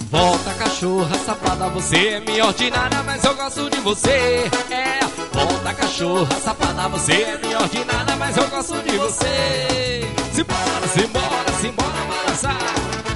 Volta, cachorra safada, você é minha ordinária, mas eu gosto de você. É, volta, cachorra safada, você é minha ordinária, mas eu gosto de você. Simbora, simbora, simbora balançar.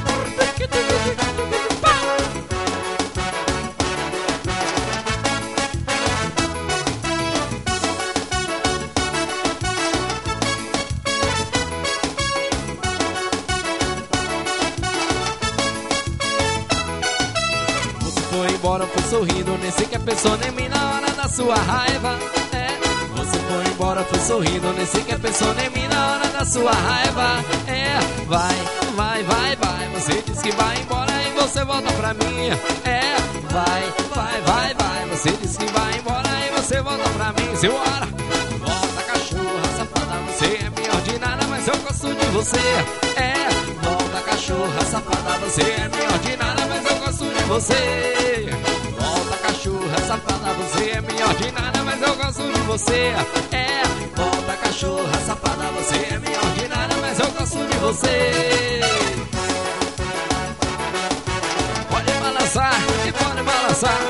Foi embora, foi sorrindo, nem sei que a pessoa nem me na hora da sua raiva. É, você foi embora, foi sorrindo, nem sei que a pessoa nem me na hora da sua raiva. É, vai, vai, vai, vai, você diz que vai embora e você volta pra mim. É, vai, vai, vai, vai, você diz que vai embora e você volta pra mim. Simbora! Volta, cachorra safada, você é minha ordinária, mas eu gosto de você. É, volta, cachorra safada, você é minha ordinária, mas eu gosto de você. Volta, cachorra safada, você é minha ordinária, mas eu gosto de você. É, volta, cachorra safada, você é minha ordinária, mas eu gosto de você. Pode balançar e pode balançar.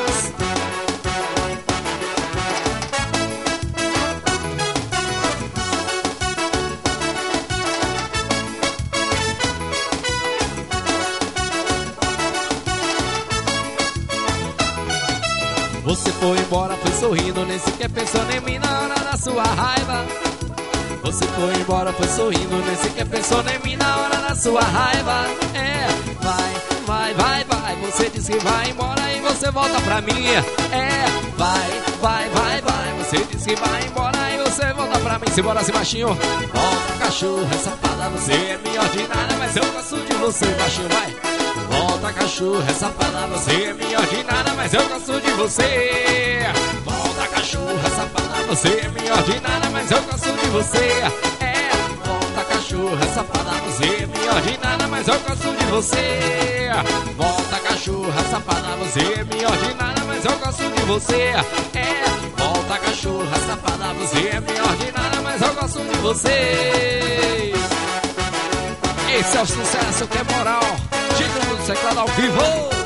Você foi embora, foi sorrindo, nem sequer pensou nem mim na hora da sua raiva. Você foi embora, foi sorrindo, nem sequer pensou nem mim na hora da sua raiva. É, vai, vai, vai, vai, você diz que vai embora e você volta pra mim. É, vai, vai, vai, vai, você diz que vai embora e você volta pra mim. Simbora, se baixinho. Volta, cachorra safada, você é minha ordinária, mas eu gosto de você, baixinho, vai. Volta, cachorra safada, você é minha ordinária, mas eu gosto de você. Volta, cachorra safada, você é minha ordinária, mas eu gosto de você. É, volta, cachorra safada, você é minha ordinária, mas eu gosto de você. Volta, cachorra safada, você é minha ordinária, mas eu gosto de você. É, volta, cachorra safada, você é minha ordinária, mas eu gosto de você. Esse é o sucesso que é moral. Título do teclado ao vivo.